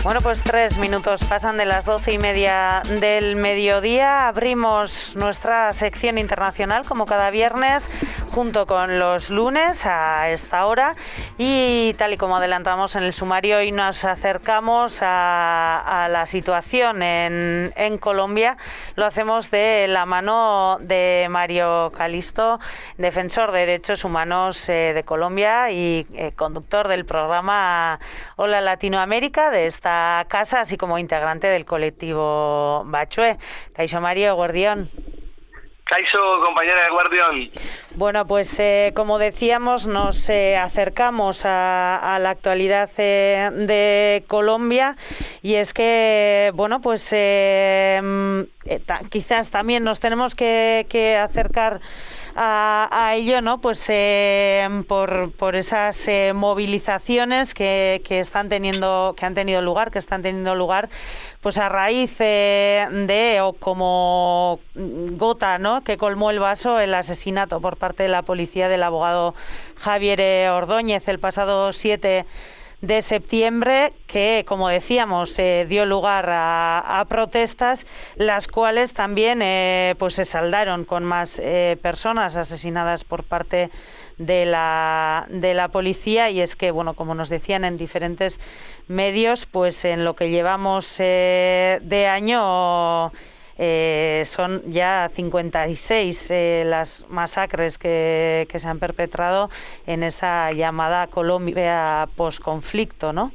Bueno, pues 3 minutos pasan de las 12:30 del mediodía. Abrimos nuestra sección internacional como cada viernes, junto con los lunes a esta hora. Y tal y como adelantamos en el sumario, hoy nos acercamos a la situación en Colombia. Lo hacemos de la mano de Mario Calisto, defensor de derechos humanos de Colombia y conductor del programa Hola Latinoamérica de esta casa, así como integrante del colectivo Bachué. Kaixo Mario, Guardión. Kaixo, compañera de Guardión. Bueno, pues como decíamos, nos acercamos a la actualidad de Colombia, y es que, bueno, pues quizás también nos tenemos que acercar a ello, ¿no? Pues por esas movilizaciones que están teniendo lugar, pues a raíz o como gota, ¿no?, que colmó el vaso, el asesinato por parte de la policía del abogado Javier Ordóñez el pasado 7 de septiembre, que, como decíamos, dio lugar a protestas, las cuales también pues se saldaron con más personas asesinadas por parte de la policía. Y es que, bueno, como nos decían en diferentes medios, pues en lo que llevamos de año son ya 56 las masacres que se han perpetrado en esa llamada Colombia posconflicto, ¿no?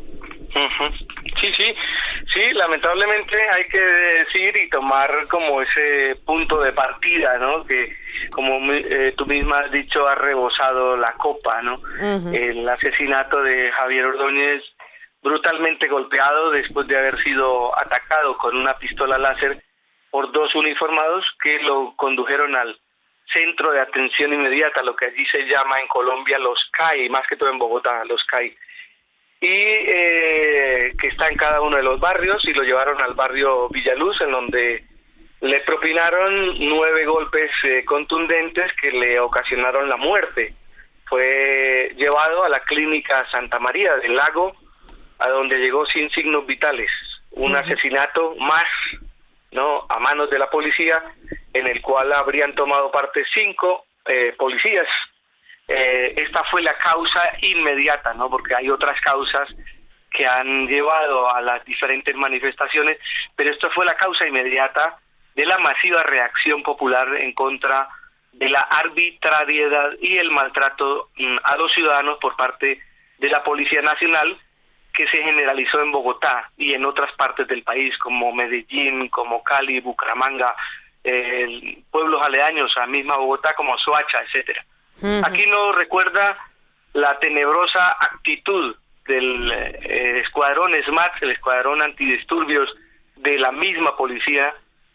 Sí, lamentablemente hay que decir y tomar como ese punto de partida, ¿no? Que, como tú misma has dicho, ha rebosado la copa, ¿no? El asesinato de Javier Ordóñez, brutalmente golpeado después de haber sido atacado con una pistola láser por dos uniformados que lo condujeron al Centro de Atención Inmediata, lo que allí se llama en Colombia los CAI, más que todo en Bogotá, los CAI, y que está en cada uno de los barrios, y lo llevaron al barrio Villaluz, en donde le propinaron 9 golpes contundentes que le ocasionaron la muerte. Fue llevado a la clínica Santa María del Lago, a donde llegó sin signos vitales. Un asesinato más, ¿no?, a manos de la policía, en el cual habrían tomado parte 5 policías. Esta fue la causa inmediata, ¿no?, porque hay otras causas que han llevado a las diferentes manifestaciones, pero esta fue la causa inmediata de la masiva reacción popular en contra de la arbitrariedad y el maltrato a los ciudadanos por parte de la Policía Nacional, que se generalizó en Bogotá y en otras partes del país, como Medellín, como Cali, Bucaramanga, pueblos aledaños a misma Bogotá, como Soacha, etcétera. Aquí nos recuerda la tenebrosa actitud del escuadrón SMAT, el escuadrón antidisturbios de la misma policía,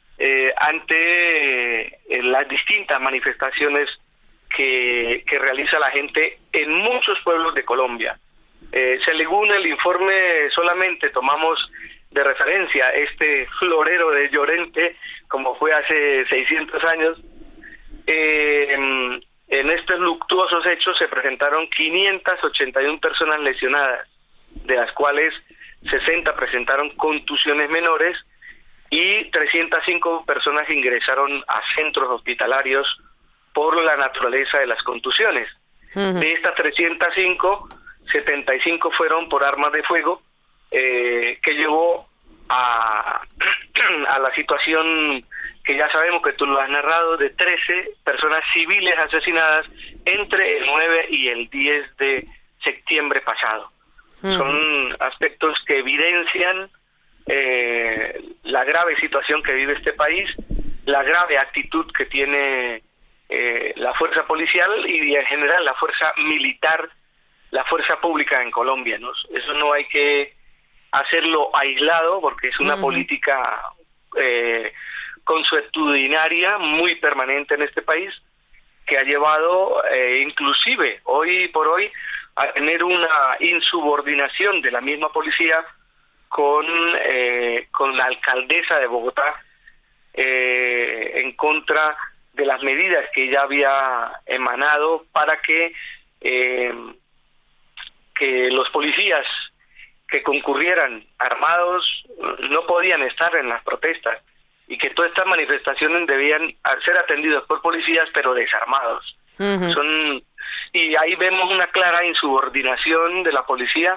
ante las distintas manifestaciones que realiza la gente en muchos pueblos de Colombia. Según el informe, solamente tomamos de referencia este florero de Llorente, como fue hace 600 años. En estos luctuosos hechos se presentaron 581 personas lesionadas, de las cuales 60 presentaron contusiones menores y 305 personas ingresaron a centros hospitalarios por la naturaleza de las contusiones. De estas 305, 75 fueron por armas de fuego, que llevó a la situación que ya sabemos, que tú lo has narrado, de 13 personas civiles asesinadas entre el 9 y el 10 de septiembre pasado. Son aspectos que evidencian la grave situación que vive este país, la grave actitud que tiene la fuerza policial y en general la fuerza militar, la fuerza pública en Colombia, ¿no? Eso no hay que hacerlo aislado, porque es una política consuetudinaria muy permanente en este país, que ha llevado inclusive hoy por hoy a tener una insubordinación de la misma policía con la alcaldesa de Bogotá, en contra de las medidas que ella había emanado para que los policías que concurrieran armados no podían estar en las protestas y que todas estas manifestaciones debían ser atendidas por policías pero desarmados. Y ahí vemos una clara insubordinación de la policía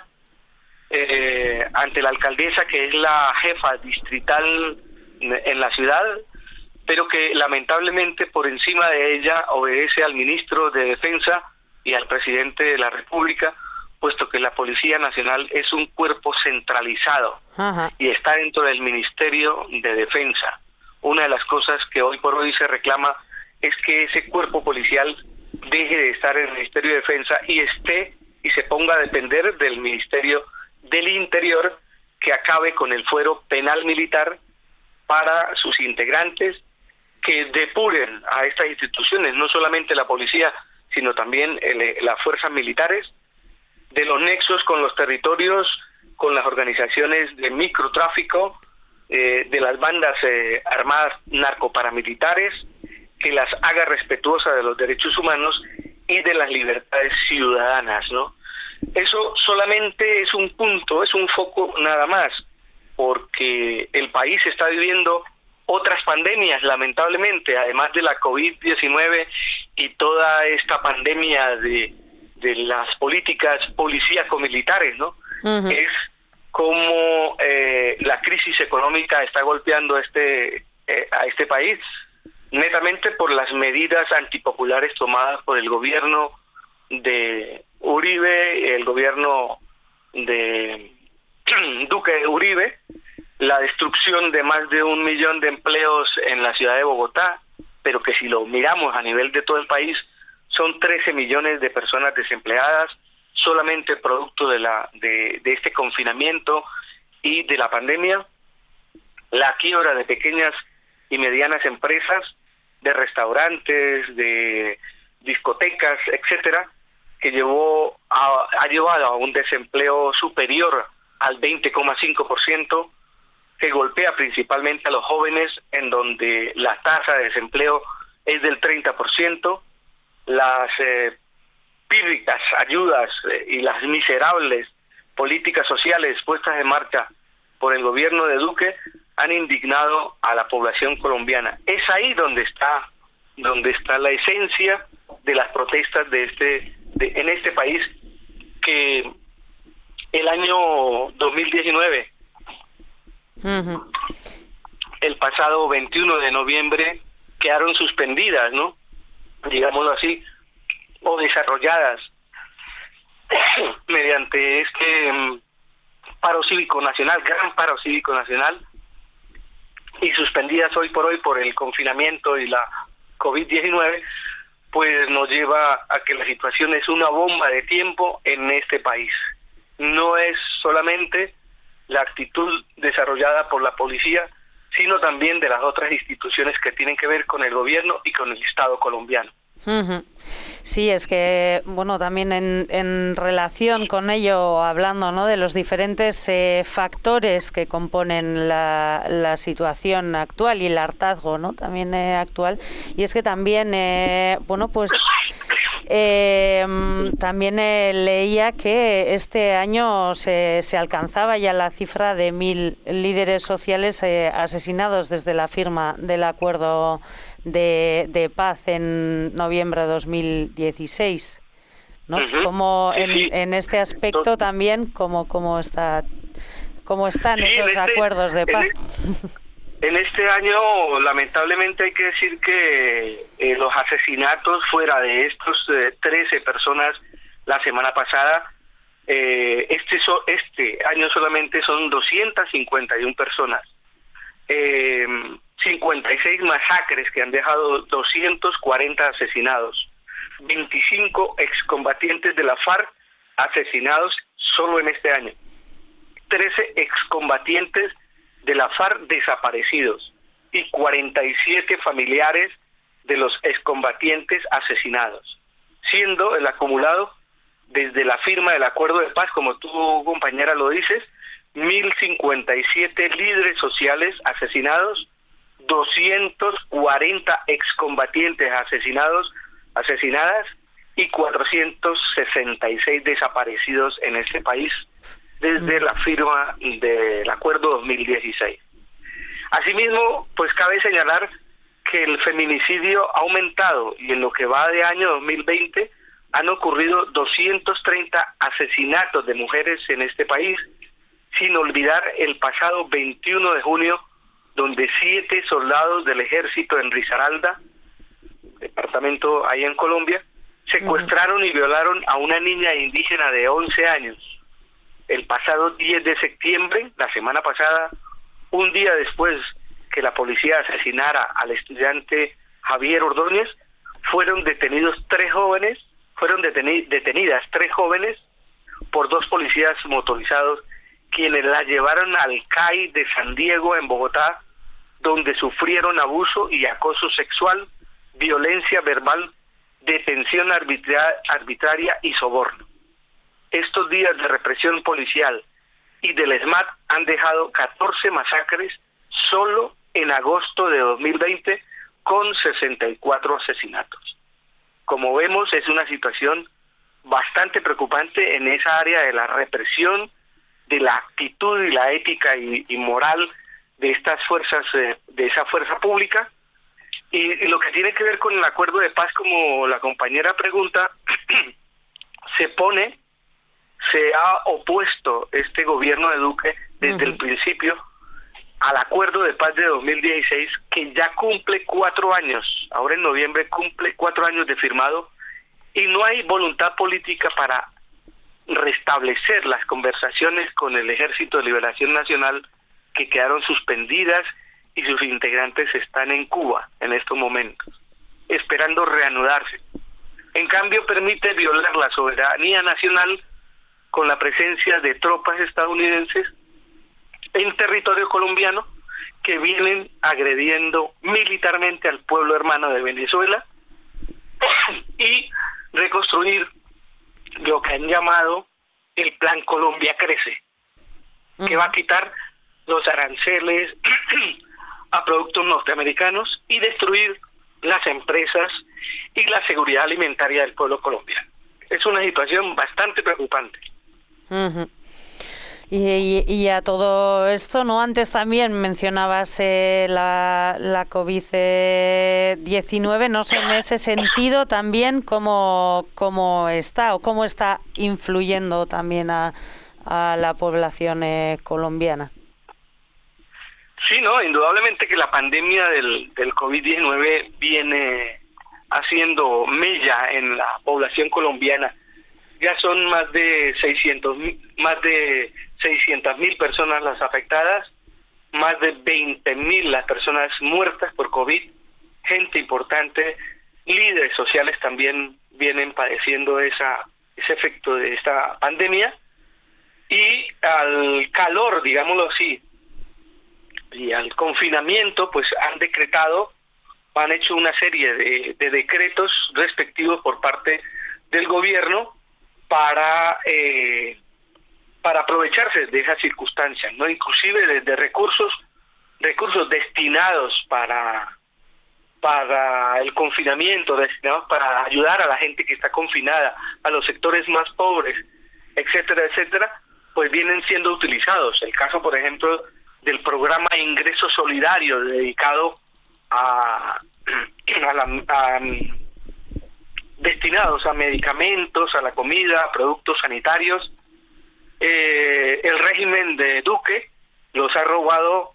ante la alcaldesa, que es la jefa distrital en la ciudad, pero que lamentablemente por encima de ella obedece al ministro de Defensa y al presidente de la República, puesto que la Policía Nacional es un cuerpo centralizado y está dentro del Ministerio de Defensa. Una de las cosas que hoy por hoy se reclama es que ese cuerpo policial deje de estar en el Ministerio de Defensa y esté y se ponga a depender del Ministerio del Interior, que acabe con el fuero penal militar para sus integrantes, que depuren a estas instituciones, no solamente la policía, sino también las fuerzas militares, de los nexos con los territorios, con las organizaciones de microtráfico, de las bandas armadas narcoparamilitares, que las haga respetuosas de los derechos humanos y de las libertades ciudadanas, ¿no? Eso solamente es un punto, es un foco nada más, porque el país está viviendo otras pandemias, lamentablemente, además de la COVID-19 y toda esta pandemia de las políticas policíaco-militares, ¿no? Es como la crisis económica está golpeando a este país, netamente por las medidas antipopulares tomadas por el gobierno de Uribe, el gobierno de Duque Uribe, la destrucción de más de 1 millón de empleos en la ciudad de Bogotá, pero que si lo miramos a nivel de todo el país, son 13 millones de personas desempleadas, solamente producto de este confinamiento y de la pandemia, la quiebra de pequeñas y medianas empresas, de restaurantes, de discotecas, etcétera, que ha llevado a un desempleo superior al 20,5%, que golpea principalmente a los jóvenes, en donde la tasa de desempleo es del 30%, las pírricas ayudas y las miserables políticas sociales puestas en marcha por el gobierno de Duque han indignado a la población colombiana. Es ahí donde está la esencia de las protestas en este país, que el año 2019, el pasado 21 de noviembre, quedaron suspendidas, ¿no? Digámoslo así, o desarrolladas mediante este paro cívico nacional, gran paro cívico nacional, y suspendidas hoy por hoy por el confinamiento y la COVID-19, pues nos lleva a que la situación es una bomba de tiempo en este país. No es solamente la actitud desarrollada por la policía, sino también de las otras instituciones que tienen que ver con el gobierno y con el Estado colombiano. Sí, es que, bueno, también en relación con ello, hablando, ¿no?, de los diferentes factores que componen la situación actual y el hartazgo, ¿no?, también actual, y es que también, bueno, pues también leía que este año se alcanzaba ya la cifra de 1.000 líderes sociales asesinados desde la firma del acuerdo de paz en noviembre de 2016, ¿no? Como en este aspecto también, cómo están esos acuerdos de paz. En este año, lamentablemente, hay que decir que los asesinatos, fuera de estos 13 personas la semana pasada, este año solamente son 251 personas. 56 masacres que han dejado 240 asesinados, 25 excombatientes de la FARC asesinados solo en este año, 13 excombatientes de la FARC desaparecidos y 47 familiares de los excombatientes asesinados, siendo el acumulado desde la firma del acuerdo de paz, como tú, compañera, lo dices, 1.057 líderes sociales asesinados, 240 excombatientes asesinadas y 466 desaparecidos en este país. desde la firma del Acuerdo 2016. Asimismo, pues cabe señalar que el feminicidio ha aumentado y en lo que va de año 2020 han ocurrido 230 asesinatos de mujeres en este país, sin olvidar el pasado 21 de junio, donde 7 soldados del ejército en Risaralda, departamento ahí en Colombia, secuestraron y violaron a una niña indígena de 11 años. El pasado 10 de septiembre, la semana pasada, un día después que la policía asesinara al estudiante Javier Ordóñez, fueron detenidas 3 jóvenes por 2 policías motorizados, quienes la llevaron al CAI de San Diego en Bogotá, donde sufrieron abuso y acoso sexual, violencia verbal, detención arbitraria y soborno. Estos días de represión policial y del ESMAD han dejado 14 masacres solo en agosto de 2020, con 64 asesinatos. Como vemos, es una situación bastante preocupante en esa área de la represión, de la actitud y la ética y moral de estas fuerzas, de esa fuerza pública. Y lo que tiene que ver con el acuerdo de paz, como la compañera pregunta, se ha opuesto este gobierno de Duque desde el principio al acuerdo de paz de 2016, que ya cumple 4 años, ahora en noviembre cumple 4 años de firmado, y no hay voluntad política para restablecer las conversaciones con el Ejército de Liberación Nacional, que quedaron suspendidas y sus integrantes están en Cuba en estos momentos, esperando reanudarse. En cambio, permite violar la soberanía nacional con la presencia de tropas estadounidenses en territorio colombiano, que vienen agrediendo militarmente al pueblo hermano de Venezuela, y reconstruir lo que han llamado el Plan Colombia Crece, que va a quitar los aranceles a productos norteamericanos y destruir las empresas y la seguridad alimentaria del pueblo colombiano. Es una situación bastante preocupante. Y a todo esto, ¿no? Antes también mencionabas la COVID-19, no sé, en ese sentido también cómo está influyendo también a la población colombiana. Sí, no, indudablemente que la pandemia del COVID-19 viene haciendo mella en la población colombiana. Ya son más de 600.000 personas las afectadas, más de 20.000 las personas muertas por COVID, gente importante, líderes sociales también vienen padeciendo ese efecto de esta pandemia, y al calor, digámoslo así, y al confinamiento, pues han hecho una serie de decretos respectivos por parte del gobierno para aprovecharse de esas circunstancias, ¿no? Inclusive desde recursos destinados para el confinamiento, destinados para ayudar a la gente que está confinada, a los sectores más pobres, etcétera, etcétera, pues vienen siendo utilizados. El caso, por ejemplo, del programa Ingreso Solidario, dedicado destinados a medicamentos, a la comida, a productos sanitarios. El régimen de Duque los ha robado,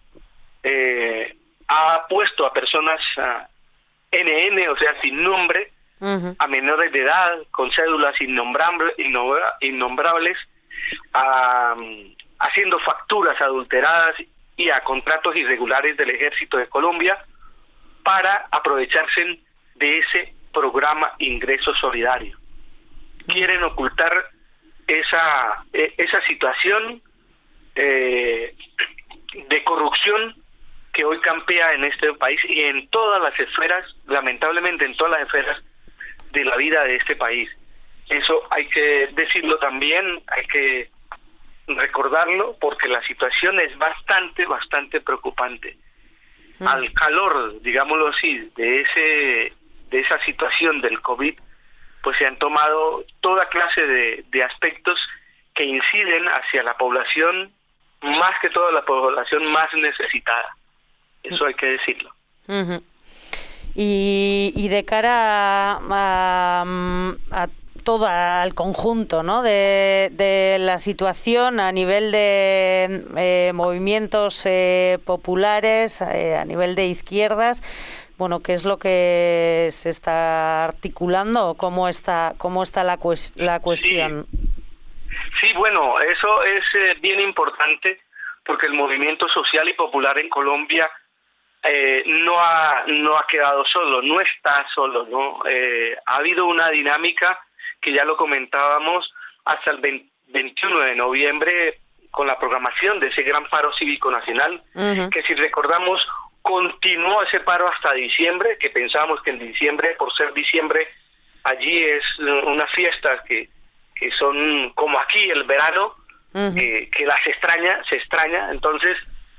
ha puesto a personas NN, o sea, sin nombre, a menores de edad, con cédulas innombrables, haciendo facturas adulteradas y a contratos irregulares del Ejército de Colombia para aprovecharse de ese programa Ingreso Solidario. Quieren ocultar esa situación de corrupción que hoy campea en este país y en todas las esferas, lamentablemente en todas las esferas de la vida de este país. Eso hay que decirlo también, hay que recordarlo, porque la situación es bastante preocupante. Al calor, digámoslo así, de esa situación del COVID, pues se han tomado toda clase de aspectos que inciden hacia la población, más que toda la población más necesitada. Eso hay que decirlo. Uh-huh. Y de cara a todo, al conjunto, ¿no?, de la situación a nivel de movimientos populares, a nivel de izquierdas, bueno, ¿qué es lo que se está articulando o cómo está la cuestión? Sí, bueno, eso es bien importante porque el movimiento social y popular en Colombia no ha quedado solo, no está solo, ¿no? Ha habido una dinámica que ya lo comentábamos hasta el 21 de noviembre con la programación de ese gran paro cívico nacional, que si recordamos continuó ese paro hasta diciembre, que pensábamos que en diciembre, por ser diciembre, allí es unas fiestas que son como aquí el verano, que las se extraña, entonces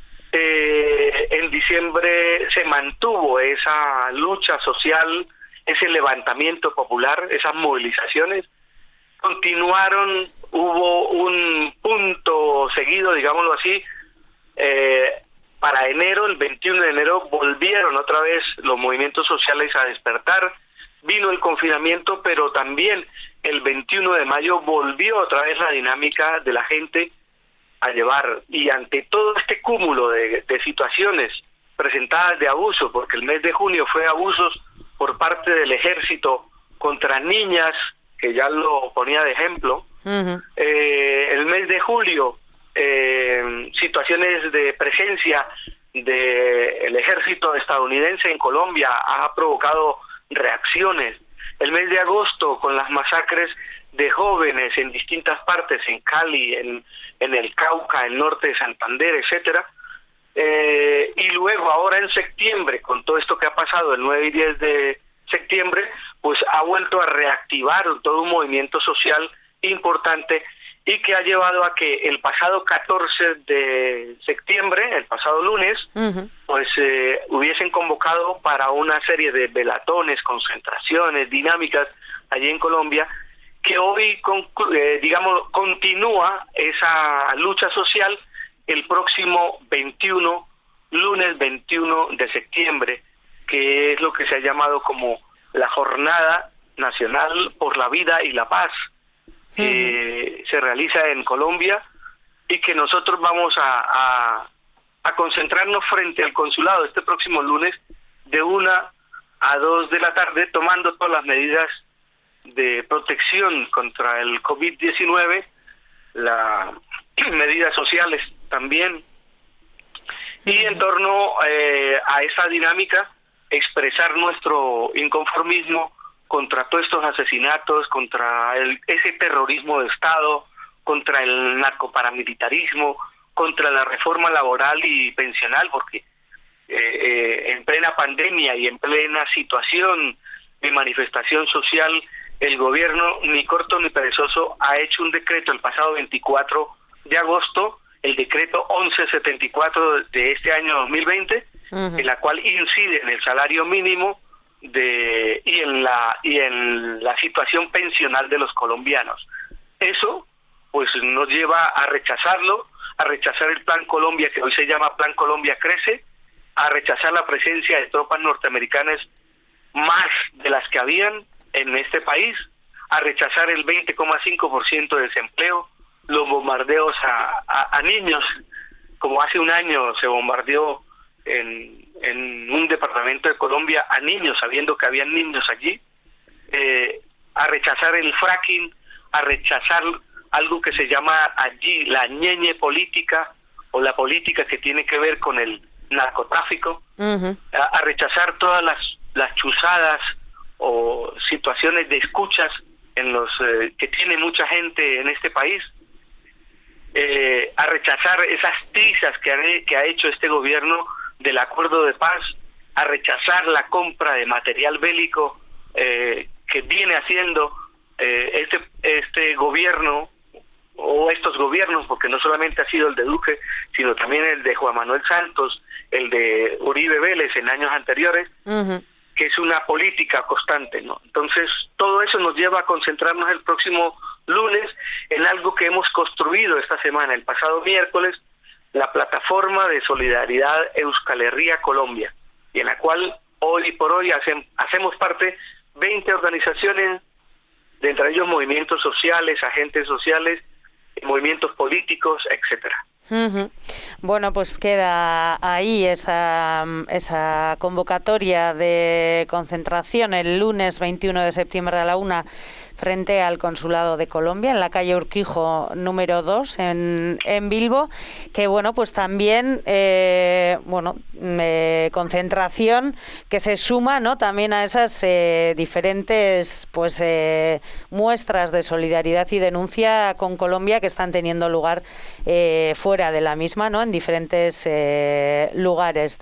en diciembre se mantuvo esa lucha social, ese levantamiento popular, esas movilizaciones, continuaron, hubo un punto seguido, digámoslo así, para enero, el 21 de enero, volvieron otra vez los movimientos sociales a despertar, vino el confinamiento, pero también el 21 de mayo volvió otra vez la dinámica de la gente a llevar, y ante todo este cúmulo de situaciones presentadas de abuso, porque el mes de junio fue abusos por parte del ejército contra niñas, que ya lo ponía de ejemplo, el mes de julio, situaciones de presencia del ejército estadounidense en Colombia ha provocado reacciones. El mes de agosto, con las masacres de jóvenes en distintas partes, en Cali, en el Cauca, en el norte de Santander, etcétera, y luego ahora en septiembre, con todo esto que ha pasado el 9 y 10 de septiembre, pues ha vuelto a reactivar todo un movimiento social importante y que ha llevado a que el pasado 14 de septiembre, el pasado lunes, pues hubiesen convocado para una serie de velatones, concentraciones, dinámicas allí en Colombia, que hoy, continúa esa lucha social el próximo 21, lunes 21 de septiembre, que es lo que se ha llamado como la Jornada Nacional por la Vida y la Paz, que se realiza en Colombia y que nosotros vamos a concentrarnos frente al consulado este próximo lunes de 1 a 2 de la tarde, tomando todas las medidas de protección contra el COVID-19, las medidas sociales también, y en torno a esa dinámica expresar nuestro inconformismo contra todos estos asesinatos, contra ese terrorismo de Estado, contra el narcoparamilitarismo, contra la reforma laboral y pensional, porque en plena pandemia y en plena situación de manifestación social, el gobierno, ni corto ni perezoso, ha hecho un decreto el pasado 24 de agosto, el decreto 1174 de este año 2020, en la cual incide en el salario mínimo y en la situación pensional de los colombianos. Eso pues nos lleva a rechazarlo, a rechazar el Plan Colombia, que hoy se llama Plan Colombia Crece, a rechazar la presencia de tropas norteamericanas más de las que habían en este país, a rechazar el 20,5% de desempleo, los bombardeos a niños, como hace un año se bombardeó en un departamento de Colombia a niños, sabiendo que habían niños allí, a rechazar el fracking, a rechazar algo que se llama allí la ñeñe política, o la política que tiene que ver con el narcotráfico, a rechazar todas las chuzadas o situaciones de escuchas en los que tiene mucha gente en este país, a rechazar esas trizas que ha hecho este gobierno del acuerdo de paz, a rechazar la compra de material bélico que viene haciendo este gobierno, o estos gobiernos, porque no solamente ha sido el de Duque, sino también el de Juan Manuel Santos, el de Uribe Vélez en años anteriores, que es una política constante, ¿no? Entonces, todo eso nos lleva a concentrarnos el próximo lunes en algo que hemos construido esta semana, el pasado miércoles, la plataforma de solidaridad Euskal Herria Colombia, y en la cual hoy por hoy hacemos parte 20 organizaciones, de entre ellos movimientos sociales, agentes sociales, movimientos políticos, etcétera. Bueno, pues queda ahí esa convocatoria de concentración el lunes 21 de septiembre a la 1 frente al Consulado de Colombia, en la calle Urquijo número 2 en Bilbo, que bueno, pues también concentración que se suma, ¿no?, también a esas diferentes muestras de solidaridad y denuncia con Colombia que están teniendo lugar fuera de la misma, ¿no?, en diferentes lugares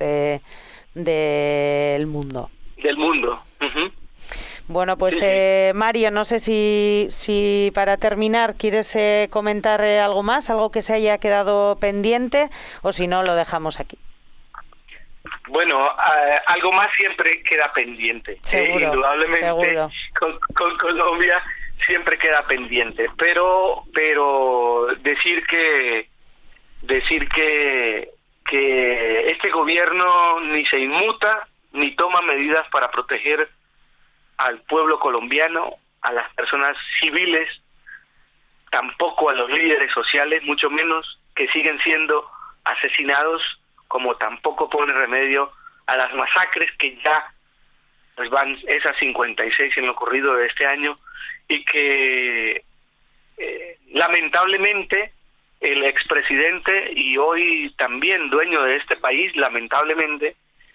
del mundo. Del mundo. Bueno, pues Mario, no sé si para terminar quieres comentar algo más, algo que se haya quedado pendiente, o si no, lo dejamos aquí. Bueno, algo más siempre queda pendiente. Seguro, indudablemente seguro. Con Colombia siempre queda pendiente, pero decir que este gobierno ni se inmuta ni toma medidas para proteger al pueblo colombiano, a las personas civiles, tampoco a los líderes sociales, mucho menos, que siguen siendo asesinados, como tampoco pone remedio a las masacres que ya pues van esas 56 en lo corrido de este año, y que lamentablemente el expresidente y hoy también dueño de este país, lamentablemente,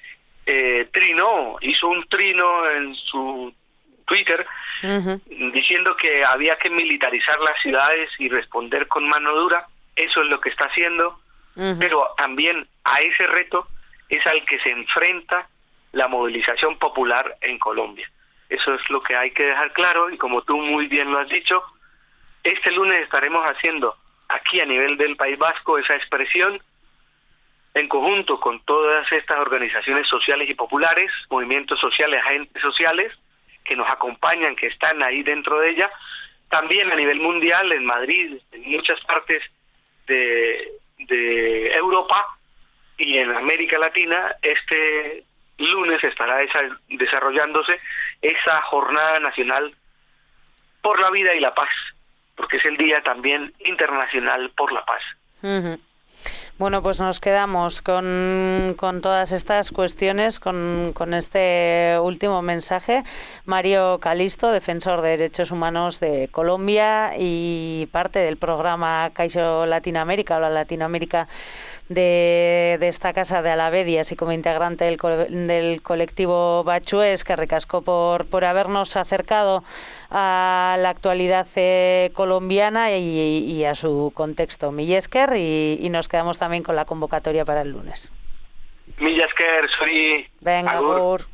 hizo un trino en su Twitter diciendo que había que militarizar las ciudades y responder con mano dura. Eso es lo que está haciendo, pero también a ese reto es al que se enfrenta la movilización popular en Colombia. Eso es lo que hay que dejar claro, y como tú muy bien lo has dicho, este lunes estaremos haciendo aquí a nivel del País Vasco esa expresión en conjunto con todas estas organizaciones sociales y populares, movimientos sociales, agentes sociales que nos acompañan, que están ahí dentro de ella. También a nivel mundial, en Madrid, en muchas partes de Europa y en América Latina, este lunes estará desarrollándose esa jornada nacional por la vida y la paz, porque es el día también internacional por la paz. Bueno, pues nos quedamos con todas estas cuestiones, con este último mensaje. Mario Calisto, defensor de derechos humanos de Colombia y parte del programa Caixo Latinoamérica, o la Latinoamérica de esta casa de Alavedi, así como integrante del colectivo Bachués, que recascó por habernos acercado a la actualidad colombiana y a su contexto. Mila esker, y nos quedamos también con la convocatoria para el lunes. Mila esker, soy Venga, agur.